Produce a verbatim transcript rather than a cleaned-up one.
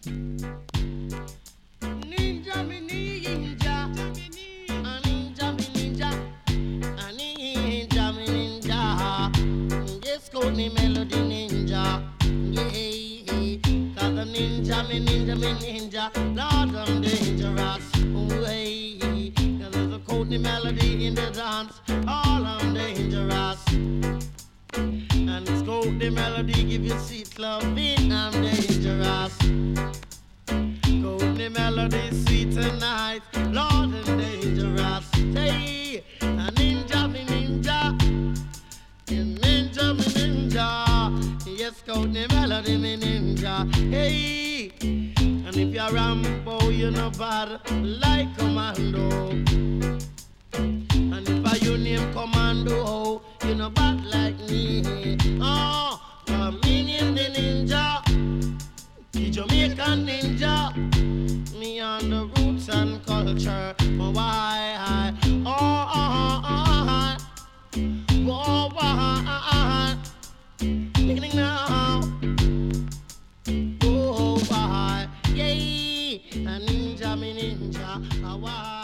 Ninja me ninja, a ninja me ninja, a ninja me ninja. Yes, call me Melody Ninja. Yeah, cause a ninja me ninja me ninja. Lord, I'm dangerous. Way, cause there's a Courtney Melody in the dance. All I'm dangerous. And it's Courtney Melody give you sweet loving. I'm dangerous. Courtney Melody sweet and nice. Lord, I'm dangerous. Hey, a ninja me ninja. Ninja me ninja. Yes, Courtney Melody me ninja. Hey, and if you're Rambo, you're not bad like Commando. And if I you name Commando, you're not bad like me. Oh, come in in the ninja, the Jamaican ninja. Me on the roots and culture. Oh, why? Oh, oh, oh, oh, oh, why? Beginning now. Oh, why? Yay, a ninja, me ninja. Oh, why?